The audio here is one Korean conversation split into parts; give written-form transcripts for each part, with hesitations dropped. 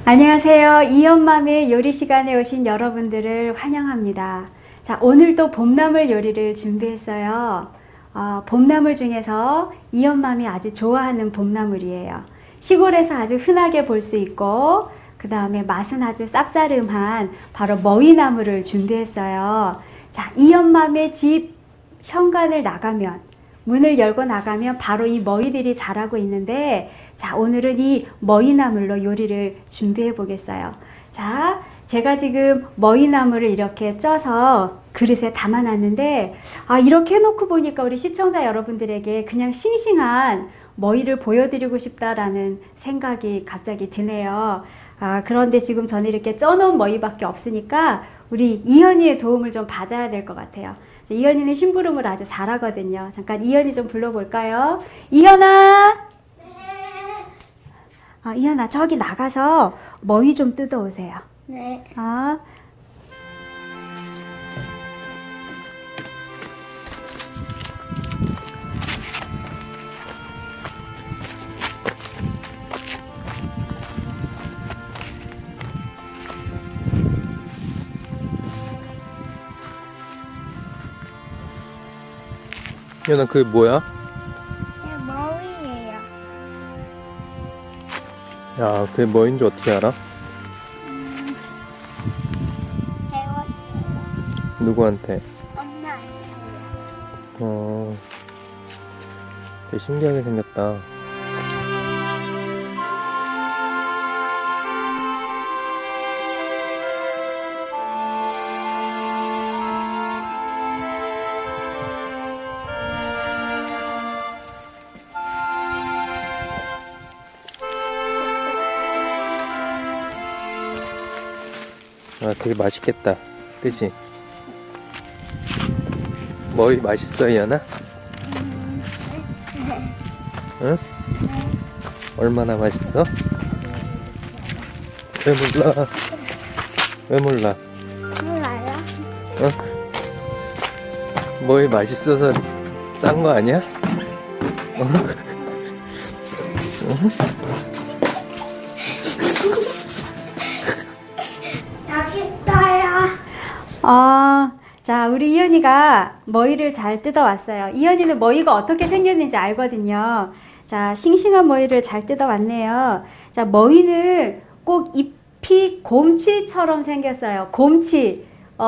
안녕하세요. 이연맘의 요리 시간에 오신 여러분들을 환영합니다. 자, 오늘도 봄나물 요리를 준비했어요. 봄나물 중에서 이연맘이 아주 좋아하는 봄나물이에요. 시골에서 아주 흔하게 볼 수 있고, 그 다음에 맛은 아주 쌉싸름한 바로 머위나물을 준비했어요. 자, 이연맘의 집 현관을 나가면, 문을 열고 나가면 바로 이 머위들이 자라고 있는데, 자, 오늘은 이 머위나물로 요리를 준비해 보겠어요. 자, 제가 지금 머위나물을 이렇게 쪄서 그릇에 담아놨는데, 이렇게 해놓고 보니까 우리 시청자 여러분들에게 그냥 싱싱한 머위를 보여드리고 싶다라는 생각이 갑자기 드네요. 그런데 지금 저는 이렇게 쪄놓은 머위밖에 없으니까 우리 이현이의 도움을 좀 받아야 될 것 같아요. 이현이는 심부름을 아주 잘하거든요. 잠깐 이현이 좀 불러볼까요? 이현아! 이현아, 저기 나가서 머위 좀 뜯어오세요. 네. 연아, 그게 뭐야? 머위예요. 야, 그게 뭐인지 어떻게 알아? 배웠어요. 누구한테? 엄마한테. 되게 신기하게 생겼다. 되게 맛있겠다. 그치? 머위 맛있어, 이현아? 응? 얼마나 맛있어? 왜 몰라? 왜 몰라? 몰라요? 머위 맛있어서 딴 거 아니야? 여기 있어요. 자, 우리 이현이가 머위를 잘 뜯어왔어요. 이현이는 머위가 어떻게 생겼는지 알거든요. 자, 싱싱한 머위를 잘 뜯어왔네요. 자, 머위는 꼭 잎이 곰치처럼 생겼어요. 곰치.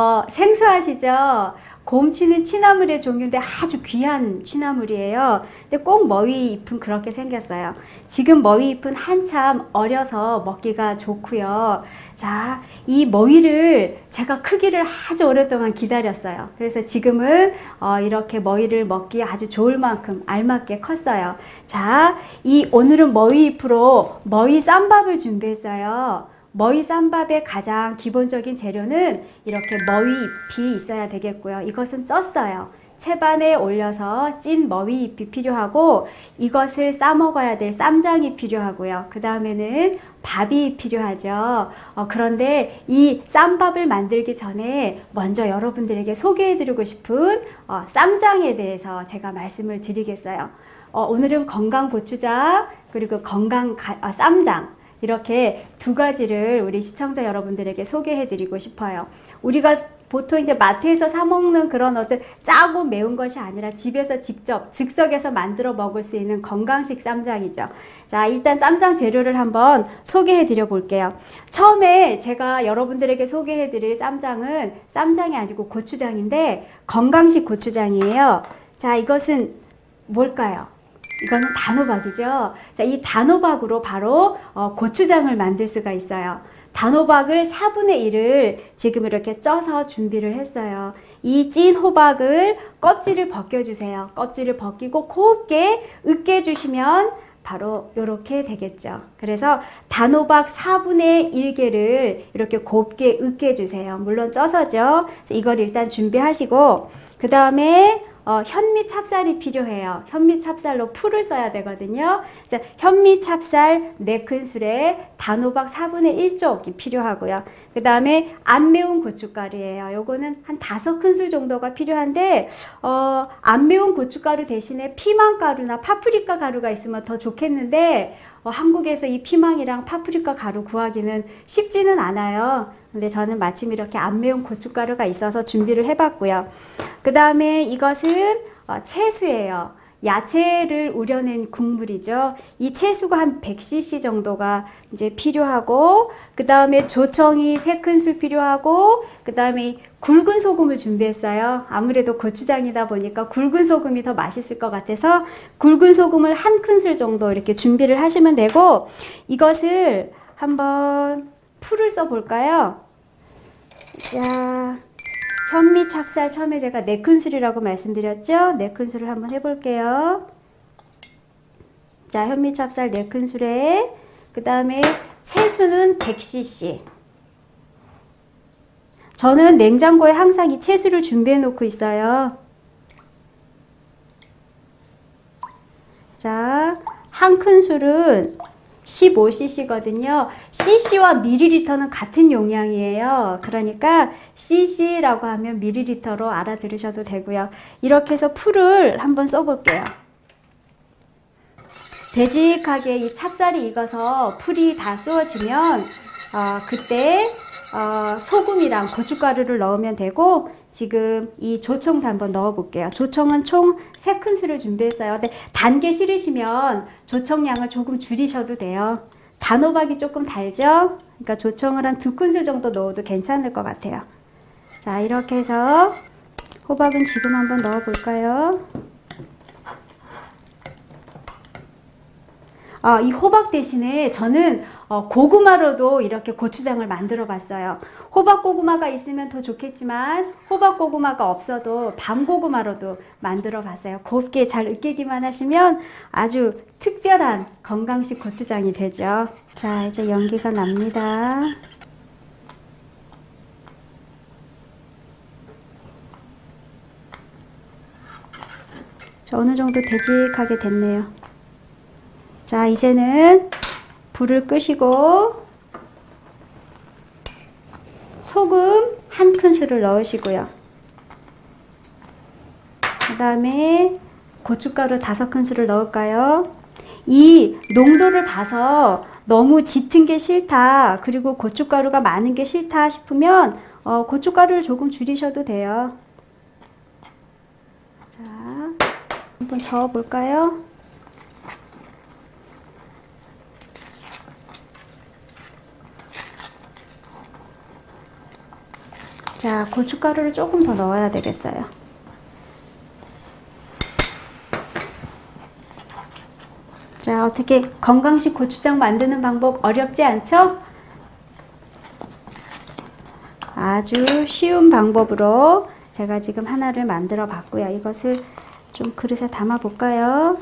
생소하시죠? 곰치는 취나물의 종류인데 아주 귀한 취나물이에요. 근데 꼭 머위 잎은 그렇게 생겼어요. 지금 머위 잎은 한참 어려서 먹기가 좋고요. 자, 이 머위를 제가 크기를 아주 오랫동안 기다렸어요. 그래서 지금은 이렇게 머위를 먹기 아주 좋을 만큼 알맞게 컸어요. 자, 오늘은 머위 잎으로 머위 쌈밥을 준비했어요. 머위 쌈밥의 가장 기본적인 재료는 이렇게 머위 잎이 있어야 되겠고요. 이것은 쪘어요. 채반에 올려서 찐 머위 잎이 필요하고, 이것을 싸 먹어야 될 쌈장이 필요하고요. 그 다음에는 밥이 필요하죠. 그런데 이 쌈밥을 만들기 전에 먼저 여러분들에게 소개해드리고 싶은 쌈장에 대해서 제가 말씀을 드리겠어요. 오늘은 건강 고추장, 그리고 건강 쌈장, 이렇게 두 가지를 우리 시청자 여러분들에게 소개해드리고 싶어요. 우리가 보통 이제 마트에서 사 먹는 그런 어떤 짜고 매운 것이 아니라 집에서 직접 즉석에서 만들어 먹을 수 있는 건강식 쌈장이죠. 자, 일단 쌈장 재료를 한번 소개해 드려 볼게요. 처음에 제가 여러분들에게 소개해 드릴 쌈장은 쌈장이 아니고 고추장인데 건강식 고추장이에요. 자, 이것은 뭘까요? 이거는 단호박이죠. 자, 이 단호박으로 바로 고추장을 만들 수가 있어요. 단호박을 4분의 1을 지금 이렇게 쪄서 준비를 했어요. 이 찐 호박을 껍질을 벗겨주세요. 껍질을 벗기고 곱게 으깨주시면 바로 이렇게 되겠죠. 그래서 단호박 4분의 1개를 이렇게 곱게 으깨주세요. 물론 쪄서죠. 이걸 일단 준비하시고, 그 다음에 현미 찹쌀이 필요해요. 현미 찹쌀로 풀을 써야 되거든요. 그래서 현미 찹쌀 4큰술에 단호박 4분의 1쪽이 필요하고요. 그 다음에 안 매운 고춧가루예요. 요거는 한 5큰술 정도가 필요한데 안 매운 고춧가루 대신에 피망가루나 파프리카 가루가 있으면 더 좋겠는데 한국에서 이 피망이랑 파프리카 가루 구하기는 쉽지는 않아요. 근데 저는 마침 이렇게 안 매운 고춧가루가 있어서 준비를 해봤고요. 그 다음에 이것은 채수예요. 야채를 우려낸 국물이죠. 이 채수가 한 100cc 정도가 이제 필요하고, 그 다음에 조청이 3큰술 필요하고, 그 다음에 굵은 소금을 준비했어요. 아무래도 고추장이다 보니까 굵은 소금이 더 맛있을 것 같아서 굵은 소금을 1큰술 정도 이렇게 준비를 하시면 되고, 이것을 한번 풀을 써 볼까요? 자, 현미 찹쌀 처음에 제가 4큰술이라고 말씀드렸죠? 4큰술을 한번 해볼게요. 자, 현미 찹쌀 4큰술에 그 다음에 채수는 100cc. 저는 냉장고에 항상 이 채수를 준비해 놓고 있어요. 자, 1큰술은 15cc거든요. cc와 밀리리터는 같은 용량이에요. 그러니까 cc라고 하면 밀리리터로 알아들으셔도 되고요. 이렇게 해서 풀을 한번 써볼게요. 되직하게 이 찹쌀이 익어서 풀이 다 쏘아지면 그때 소금이랑 고춧가루를 넣으면 되고, 지금 이 조청도 한번 넣어 볼게요. 조청은 총 3큰술을 준비했어요. 근데 단 게 싫으시면 조청량을 조금 줄이셔도 돼요. 단호박이 조금 달죠? 그러니까 조청을 한 2큰술 정도 넣어도 괜찮을 것 같아요. 자, 이렇게 해서 호박은 지금 한번 넣어 볼까요? 이 호박 대신에 저는 고구마로도 이렇게 고추장을 만들어 봤어요. 호박 고구마가 있으면 더 좋겠지만 호박 고구마가 없어도 밤고구마로도 만들어 봤어요. 곱게 잘 으깨기만 하시면 아주 특별한 건강식 고추장이 되죠. 자, 이제 연기가 납니다. 자, 어느 정도 되직하게 됐네요. 자, 이제는 불을 끄시고 소금 1큰술을 넣으시고요. 그 다음에 고춧가루 5큰술을 넣을까요? 이 농도를 봐서 너무 짙은 게 싫다, 그리고 고춧가루가 많은 게 싫다 싶으면 고춧가루를 조금 줄이셔도 돼요. 자, 한번 저어 볼까요? 자, 고춧가루를 조금 더 넣어야 되겠어요. 자, 어떻게 건강식 고추장 만드는 방법 어렵지 않죠? 아주 쉬운 방법으로 제가 지금 하나를 만들어 봤고요. 이것을 좀 그릇에 담아 볼까요?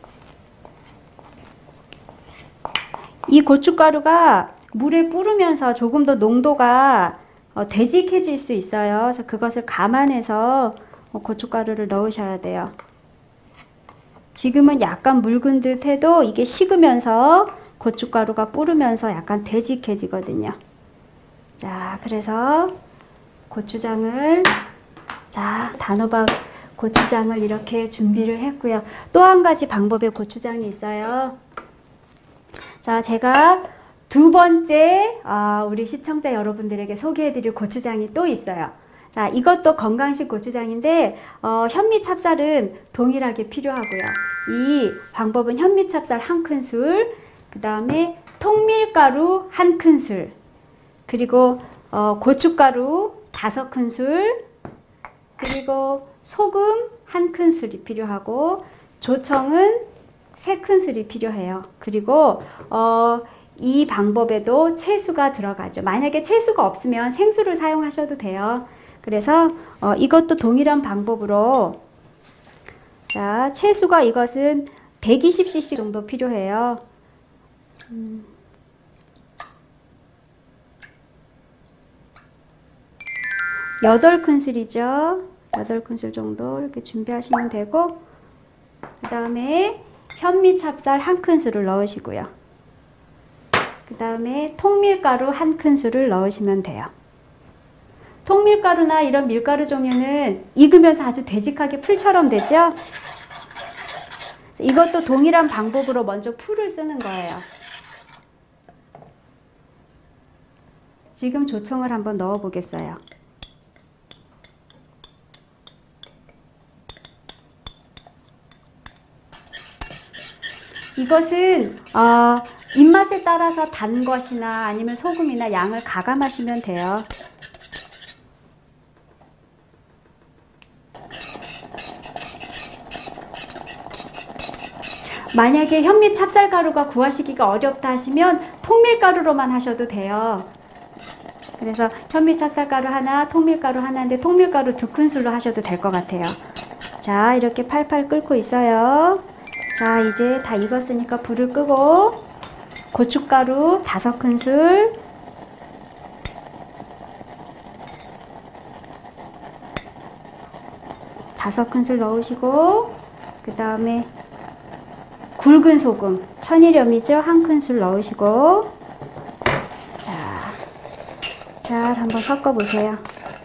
이 고춧가루가 물에 뿌르면서 조금 더 농도가 되직해질 수 있어요. 그래서 그것을 감안해서 고춧가루를 넣으셔야 돼요. 지금은 약간 묽은 듯 해도 이게 식으면서 고춧가루가 뿌르면서 약간 되직해지거든요. 자, 그래서 고추장을, 자, 단호박 고추장을 이렇게 준비를 했고요. 또 한 가지 방법의 고추장이 있어요. 자, 제가 2번째 우리 시청자 여러분들에게 소개해드릴 고추장이 또 있어요. 자, 이것도 건강식 고추장인데 현미 찹쌀은 동일하게 필요하고요. 이 방법은 현미 찹쌀 1큰술, 그 다음에 통밀가루 1큰술, 그리고 고춧가루 5큰술, 그리고 소금 1큰술이 필요하고 조청은 3큰술이 필요해요. 그리고 이 방법에도 채수가 들어가죠. 만약에 채수가 없으면 생수를 사용하셔도 돼요. 그래서 이것도 동일한 방법으로, 자, 채수가 이것은 120cc 정도 필요해요. 8큰술이죠. 8큰술 정도 이렇게 준비하시면 되고, 그 다음에 현미 찹쌀 1큰술을 넣으시고요. 그 다음에 통밀가루 1큰술을 넣으시면 돼요. 통밀가루나 이런 밀가루 종류는 익으면서 아주 되직하게 풀처럼 되죠? 이것도 동일한 방법으로 먼저 풀을 쓰는 거예요. 지금 조청을 한번 넣어 보겠어요. 이것은 입맛에 따라서 단 것이나 아니면 소금이나 양을 가감하시면 돼요. 만약에 현미 찹쌀가루가 구하시기가 어렵다 하시면 통밀가루로만 하셔도 돼요. 그래서 현미 찹쌀가루 하나, 통밀가루 하나인데 통밀가루 2큰술로 하셔도 될 것 같아요. 자, 이렇게 팔팔 끓고 있어요. 자, 이제 다 익었으니까 불을 끄고 고춧가루 5큰술, 넣으시고, 그 다음에 굵은 소금, 천일염이죠? 1큰술 넣으시고, 자, 잘 한번 섞어 보세요.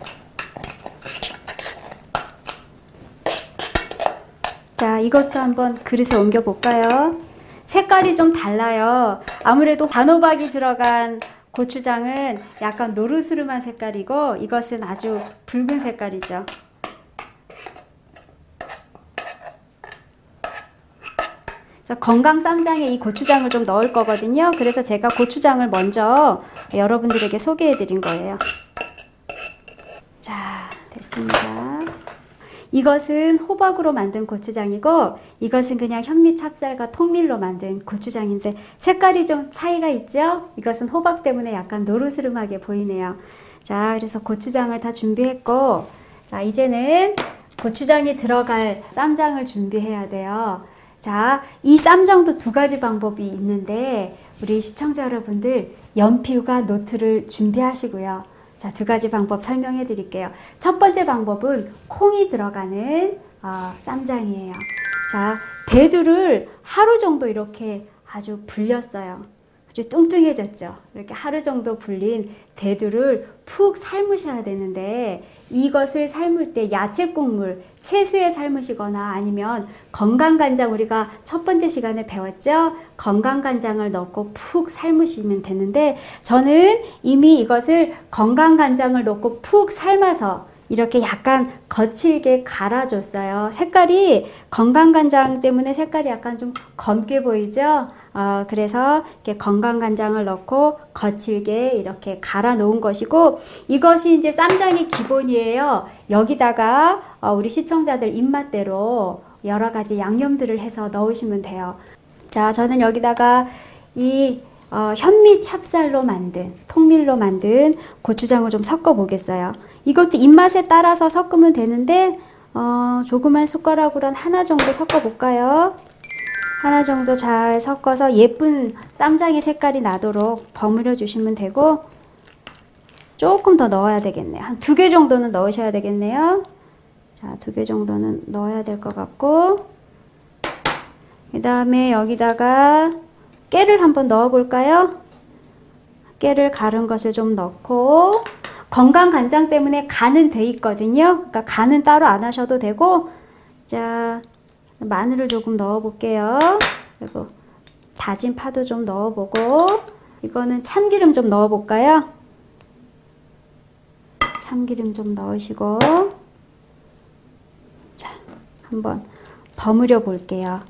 자, 이것도 한번 그릇에 옮겨 볼까요? 색깔이 좀 달라요. 아무래도 단호박이 들어간 고추장은 약간 노르스름한 색깔이고, 이것은 아주 붉은 색깔이죠. 건강 쌈장에 이 고추장을 좀 넣을 거거든요. 그래서 제가 고추장을 먼저 여러분들에게 소개해 드린 거예요. 자, 됐습니다. 이것은 호박으로 만든 고추장이고, 이것은 그냥 현미 찹쌀과 통밀로 만든 고추장인데 색깔이 좀 차이가 있죠? 이것은 호박 때문에 약간 노르스름하게 보이네요. 자, 그래서 고추장을 다 준비했고, 자, 이제는 고추장이 들어갈 쌈장을 준비해야 돼요. 자, 이 쌈장도 2가지 방법이 있는데 우리 시청자 여러분들 연필과 노트를 준비하시고요. 자, 2가지 방법 설명해 드릴게요. 첫 번째 방법은 콩이 들어가는 쌈장이에요. 자, 대두를 하루 정도 이렇게 아주 불렸어요. 아주 뚱뚱해졌죠. 이렇게 하루 정도 불린 대두를 푹 삶으셔야 되는데, 이것을 삶을 때 야채 국물, 채수에 삶으시거나 아니면 건강간장, 우리가 첫 번째 시간에 배웠죠? 건강간장을 넣고 푹 삶으시면 되는데, 저는 이미 이것을 건강간장을 넣고 푹 삶아서 이렇게 약간 거칠게 갈아줬어요. 색깔이 건강간장 때문에 색깔이 약간 좀 검게 보이죠? 그래서 이렇게 건강간장을 넣고 거칠게 이렇게 갈아 놓은 것이고, 이것이 이제 쌈장의 기본이에요. 여기다가 우리 시청자들 입맛대로 여러 가지 양념들을 해서 넣으시면 돼요. 자, 저는 여기다가 이 현미 찹쌀로 만든, 통밀로 만든 고추장을 좀 섞어 보겠어요. 이것도 입맛에 따라서 섞으면 되는데 조그만 숟가락으로 하나 정도 섞어 볼까요? 하나 정도 잘 섞어서 예쁜 쌈장의 색깔이 나도록 버무려 주시면 되고, 조금 더 넣어야 되겠네요. 한 2개 정도는 넣으셔야 되겠네요. 자, 2개 정도는 넣어야 될 것 같고, 그 다음에 여기다가 깨를 한번 넣어 볼까요? 깨를 갈은 것을 좀 넣고, 건강 간장 때문에 간은 돼 있거든요. 그러니까 간은 따로 안 하셔도 되고, 자, 마늘을 조금 넣어 볼게요. 그리고 다진 파도 좀 넣어 보고, 이거는 참기름 좀 넣어 볼까요? 참기름 좀 넣으시고, 자, 한번 버무려 볼게요.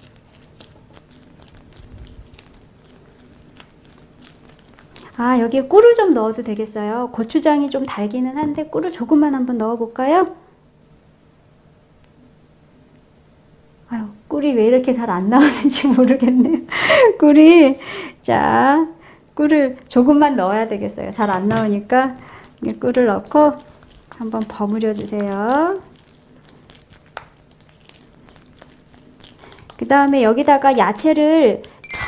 여기에 꿀을 좀 넣어도 되겠어요. 고추장이 좀 달기는 한데 꿀을 조금만 한번 넣어 볼까요? 꿀이 왜 이렇게 잘 안 나오는지 모르겠네요. 꿀을 조금만 넣어야 되겠어요. 잘 안 나오니까 꿀을 넣고 한번 버무려 주세요. 그 다음에 여기다가 야채를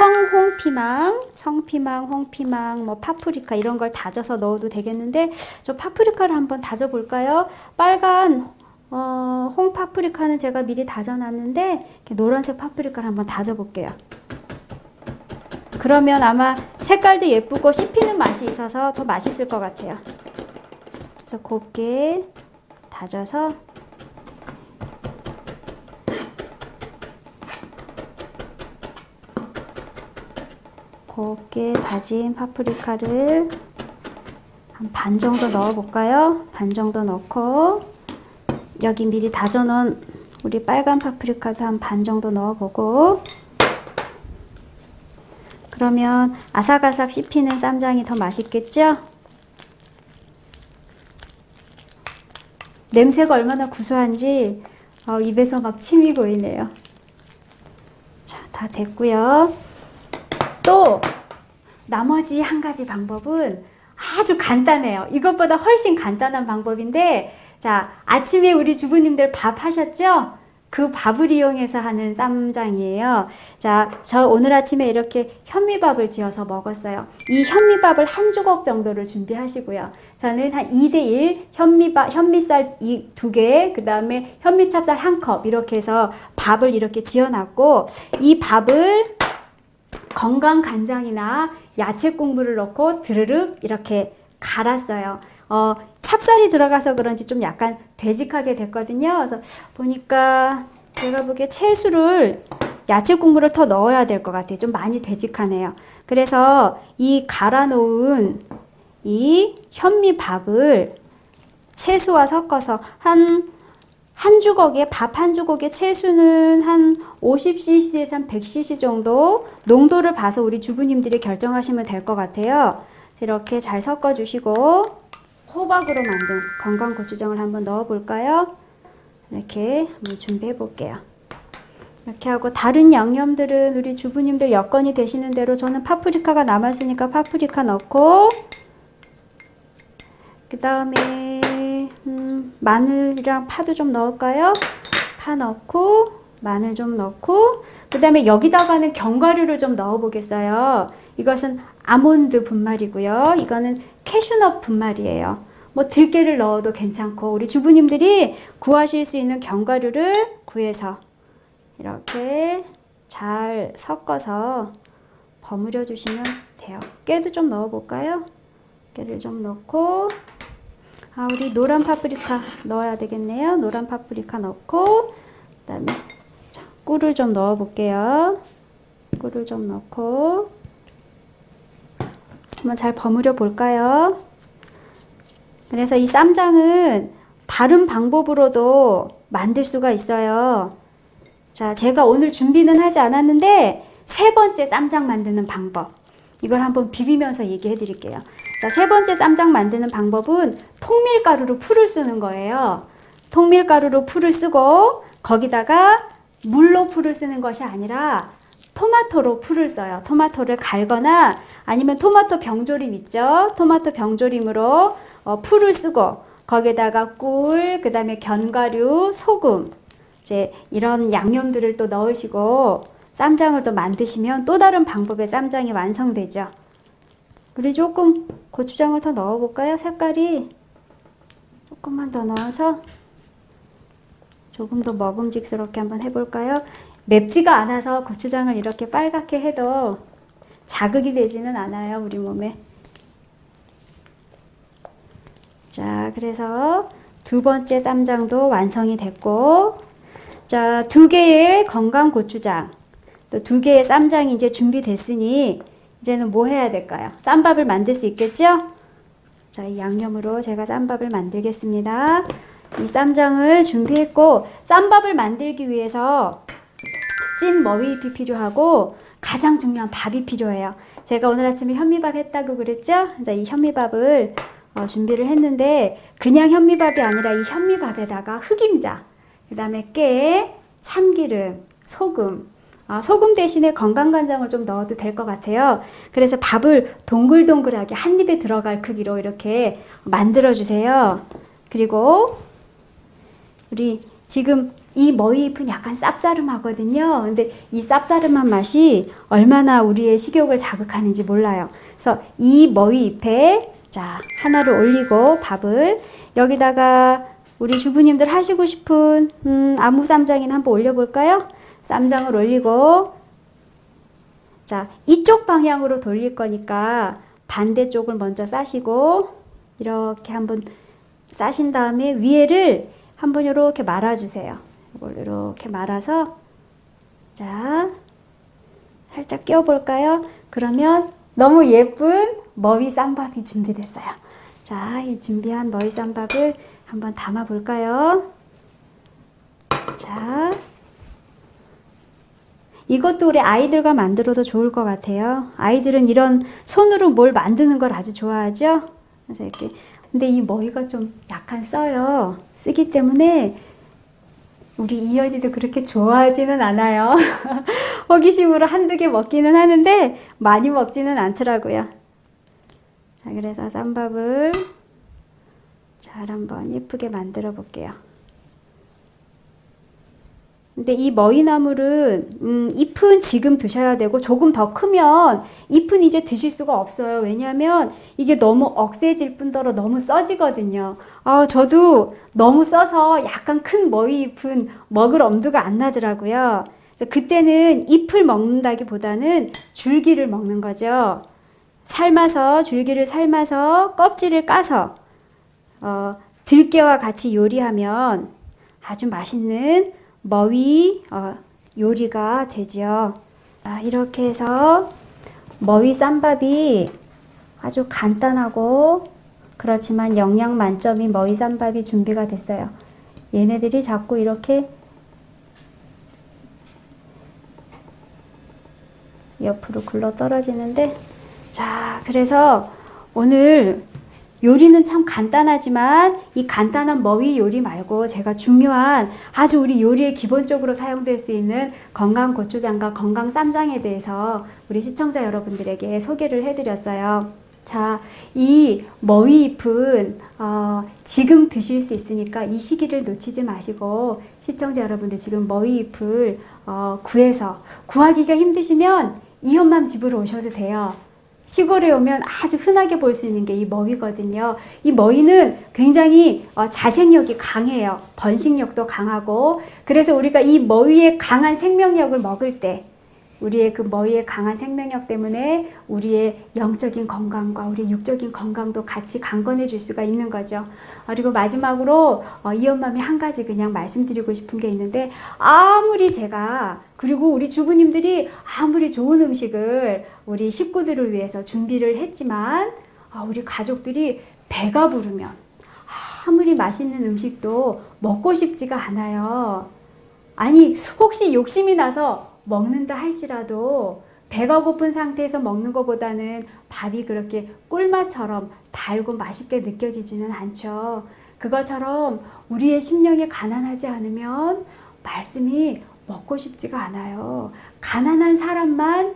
청피망, 홍피망, 뭐 파프리카 이런 걸 다져서 넣어도 되겠는데, 저 파프리카를 한번 다져 볼까요? 빨간 홍 파프리카는 제가 미리 다져놨는데 이렇게 노란색 파프리카를 한번 다져볼게요. 그러면 아마 색깔도 예쁘고 씹히는 맛이 있어서 더 맛있을 것 같아요. 그래서 곱게 다져서 곱게 다진 파프리카를 한 반 정도 넣어볼까요? 반 정도 넣고 여기 미리 다져놓은 우리 빨간 파프리카도 한 반 정도 넣어보고 그러면 아삭아삭 씹히는 쌈장이 더 맛있겠죠? 냄새가 얼마나 구수한지 입에서 막 침이 고이네요. 자, 다 됐고요. 또 나머지 한 가지 방법은 아주 간단해요. 이것보다 훨씬 간단한 방법인데 자, 아침에 우리 주부님들 밥 하셨죠? 그 밥을 이용해서 하는 쌈장이에요. 자, 저 오늘 아침에 이렇게 현미밥을 지어서 먹었어요. 이 현미밥을 한 주걱 정도를 준비하시고요. 저는 한 2대1 현미쌀 2개, 그 다음에 현미찹쌀 1컵 이렇게 해서 밥을 이렇게 지어놨고 이 밥을 건강 간장이나 야채 국물을 넣고 드르륵 이렇게 갈았어요. 찹쌀이 들어가서 그런지 좀 약간 되직하게 됐거든요. 그래서 보니까 제가 보기에 채수를 야채 국물을 더 넣어야 될 것 같아요. 좀 많이 되직하네요. 그래서 이 갈아 놓은 이 현미밥을 채수와 섞어서 한 주걱에 밥 한 주걱에 채수는 한 50cc에서 한 100cc 정도 농도를 봐서 우리 주부님들이 결정하시면 될 것 같아요. 이렇게 잘 섞어 주시고 호박으로 만든 건강고추장을 한번 넣어 볼까요? 이렇게 한번 준비해 볼게요. 이렇게 하고 다른 양념들은 우리 주부님들 여건이 되시는 대로 저는 파프리카가 남았으니까 파프리카 넣고 그 다음에 마늘이랑 파도 좀 넣을까요? 파 넣고 마늘 좀 넣고 그 다음에 여기다가는 견과류를 좀 넣어 보겠어요. 이것은 아몬드 분말이고요. 이거는 캐슈넛 분말이에요. 뭐 들깨를 넣어도 괜찮고 우리 주부님들이 구하실 수 있는 견과류를 구해서 이렇게 잘 섞어서 버무려 주시면 돼요. 깨도 좀 넣어 볼까요? 깨를 좀 넣고 우리 노란 파프리카 넣어야 되겠네요. 노란 파프리카 넣고 그 다음에 꿀을 좀 넣어 볼게요. 꿀을 좀 넣고 한번 잘 버무려 볼까요? 그래서 이 쌈장은 다른 방법으로도 만들 수가 있어요. 자, 제가 오늘 준비는 하지 않았는데 세 번째 쌈장 만드는 방법 이걸 한번 비비면서 얘기해 드릴게요. 자, 세 번째 쌈장 만드는 방법은 통밀가루로 풀을 쓰는 거예요. 통밀가루로 풀을 쓰고 거기다가 물로 풀을 쓰는 것이 아니라 토마토로 풀을 써요. 토마토를 갈거나 아니면 토마토 병조림 있죠? 토마토 병조림으로 풀을 쓰고 거기다가 꿀, 그 다음에 견과류, 소금 이제 이런 양념들을 또 넣으시고 쌈장을 또 만드시면 또 다른 방법의 쌈장이 완성되죠. 우리 조금 고추장을 더 넣어볼까요? 색깔이 조금만 더 넣어서 조금 더 먹음직스럽게 한번 해볼까요? 맵지가 않아서 고추장을 이렇게 빨갛게 해도 자극이 되지는 않아요, 우리 몸에. 자, 그래서 두 번째 쌈장도 완성이 됐고, 자, 2개의 건강 고추장, 또 2개의 쌈장이 이제 준비됐으니 이제는 뭐 해야 될까요? 쌈밥을 만들 수 있겠죠? 자, 이 양념으로 제가 쌈밥을 만들겠습니다. 이 쌈장을 준비했고 쌈밥을 만들기 위해서 찐 머위잎이 필요하고 가장 중요한 밥이 필요해요. 제가 오늘 아침에 현미밥 했다고 그랬죠? 자, 이 현미밥을 준비를 했는데 그냥 현미밥이 아니라 이 현미밥에다가 흑임자, 그 다음에 깨, 참기름, 소금, 소금 대신에 건강간장을 좀 넣어도 될 것 같아요. 그래서 밥을 동글동글하게 한 입에 들어갈 크기로 이렇게 만들어 주세요. 그리고 우리 지금 이 머위잎은 약간 쌉싸름하거든요. 근데 이 쌉싸름한 맛이 얼마나 우리의 식욕을 자극하는지 몰라요. 그래서 이 머위잎에 자, 하나를 올리고 밥을 여기다가 우리 주부님들 하시고 싶은 아무 쌈장이나 한번 올려볼까요? 쌈장을 올리고, 자, 이쪽 방향으로 돌릴 거니까 반대쪽을 먼저 싸시고 이렇게 한번 싸신 다음에 위에를 한번 이렇게 말아주세요. 이걸 이렇게 말아서, 자, 살짝 끼워볼까요? 그러면 너무 예쁜 머위 쌈밥이 준비됐어요. 자, 이 준비한 머위 쌈밥을 한번 담아 볼까요? 자, 이것도 우리 아이들과 만들어도 좋을 것 같아요. 아이들은 이런 손으로 뭘 만드는 걸 아주 좋아하죠. 그래서 이렇게. 근데 이 머위가 좀 약간 써요. 쓰기 때문에 우리 이현이도 그렇게 좋아하지는 않아요. 호기심으로 한두 개 먹기는 하는데 많이 먹지는 않더라고요. 자, 그래서 쌈밥을 잘 한번 예쁘게 만들어 볼게요. 근데 이 머위나물은 잎은 지금 드셔야 되고, 조금 더 크면 잎은 이제 드실 수가 없어요. 왜냐하면 이게 너무 억세질 뿐더러 너무 써지거든요. 저도 너무 써서 약간 큰 머위 잎은 먹을 엄두가 안 나더라고요. 그래서 그때는 잎을 먹는다기보다는 줄기를 먹는 거죠. 삶아서, 줄기를 삶아서 껍질을 까서 들깨와 같이 요리하면 아주 맛있는 머위 요리가 되죠. 이렇게 해서 머위 쌈밥이 아주 간단하고 그렇지만 영양 만점인 머위 쌈밥이 준비가 됐어요. 얘네들이 자꾸 이렇게 옆으로 굴러 떨어지는데, 자, 그래서 오늘 요리는 참 간단하지만 이 간단한 머위 요리 말고 제가 중요한 아주 우리 요리에 기본적으로 사용될 수 있는 건강 고추장과 건강 쌈장에 대해서 우리 시청자 여러분들에게 소개를 해드렸어요. 자, 이 머위 잎은 지금 드실 수 있으니까 이 시기를 놓치지 마시고, 시청자 여러분들 지금 머위 잎을 구해서, 구하기가 힘드시면 이현맘 집으로 오셔도 돼요. 시골에 오면 아주 흔하게 볼 수 있는 게 이 머위거든요. 이 머위는 굉장히 자생력이 강해요. 번식력도 강하고, 그래서 우리가 이 머위의 강한 생명력을 먹을 때, 우리의 그 머위의 강한 생명력 때문에 우리의 영적인 건강과 우리 육적인 건강도 같이 강건해 줄 수가 있는 거죠. 그리고 마지막으로 이엄맘이 한 가지 그냥 말씀드리고 싶은 게 있는데, 아무리 제가, 그리고 우리 주부님들이 아무리 좋은 음식을 우리 식구들을 위해서 준비를 했지만, 우리 가족들이 배가 부르면 아무리 맛있는 음식도 먹고 싶지가 않아요. 아니, 혹시 욕심이 나서 먹는다 할지라도 배가 고픈 상태에서 먹는 것보다는 밥이 그렇게 꿀맛처럼 달고 맛있게 느껴지지는 않죠. 그것처럼 우리의 심령이 가난하지 않으면 말씀이 먹고 싶지가 않아요. 가난한 사람만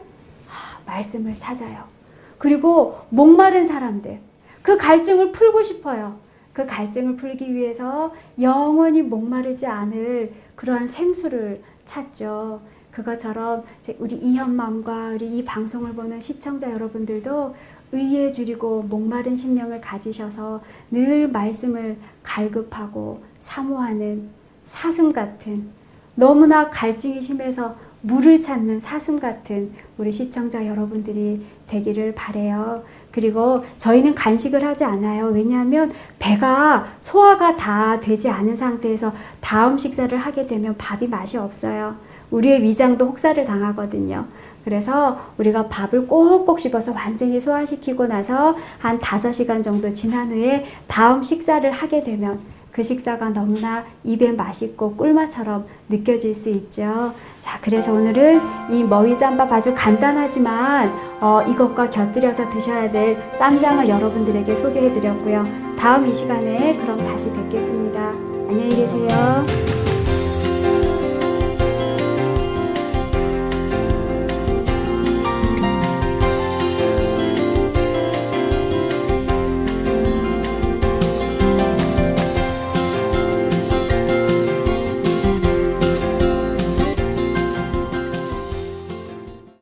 말씀을 찾아요. 그리고 목마른 사람들, 그 갈증을 풀고 싶어요. 그 갈증을 풀기 위해서 영원히 목마르지 않을 그러한 생수를 찾죠. 그것처럼 우리 이현맘과 우리 이 방송을 보는 시청자 여러분들도 의에 줄이고 목마른 심령을 가지셔서 늘 말씀을 갈급하고 사모하는 사슴 같은, 너무나 갈증이 심해서 물을 찾는 사슴 같은 우리 시청자 여러분들이 되기를 바래요. 그리고 저희는 간식을 하지 않아요. 왜냐하면 배가 소화가 다 되지 않은 상태에서 다음 식사를 하게 되면 밥이 맛이 없어요. 우리의 위장도 혹사를 당하거든요. 그래서 우리가 밥을 꼭꼭 씹어서 완전히 소화시키고 나서 한 5시간 정도 지난 후에 다음 식사를 하게 되면 그 식사가 너무나 입에 맛있고 꿀맛처럼 느껴질 수 있죠. 자, 그래서 오늘은 이 머위 쌈밥 아주 간단하지만 이것과 곁들여서 드셔야 될 쌈장을 여러분들에게 소개해 드렸고요. 다음 이 시간에 그럼 다시 뵙겠습니다. 안녕히 계세요.